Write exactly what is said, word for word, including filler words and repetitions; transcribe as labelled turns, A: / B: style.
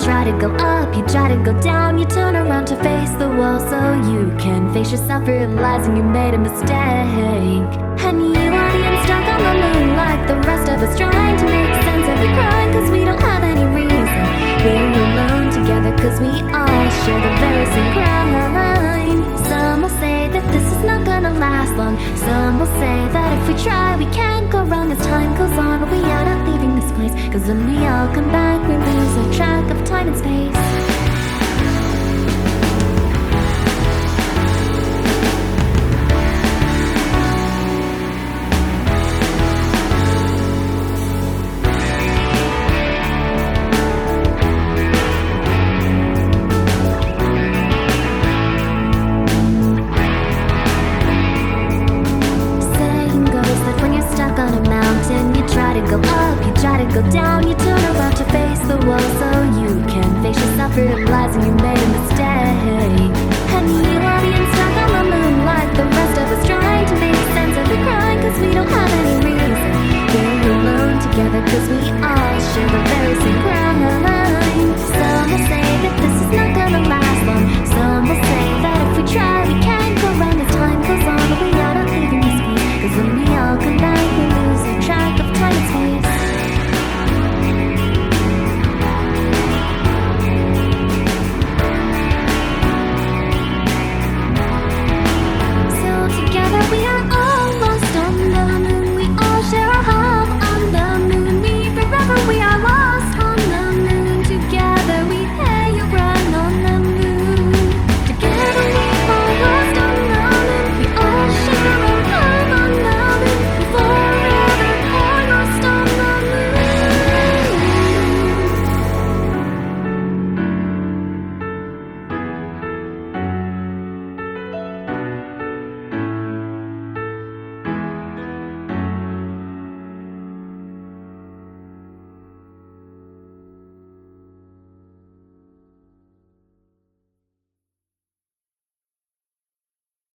A: try to go up, you try to go down, you turn around to face the wall so you can face yourself, realizing you made a mistake. And you are being stuck on the moon like the rest of us, trying to make sense of the crime, cause we don't have any reason. We're alone together cause we all share the very same crime. Some will say that this is not gonna last long. Some will say that if we try we can't go wrong as time goes on. But we are not leaving this place, cause when we all come back we lose our track of time and space.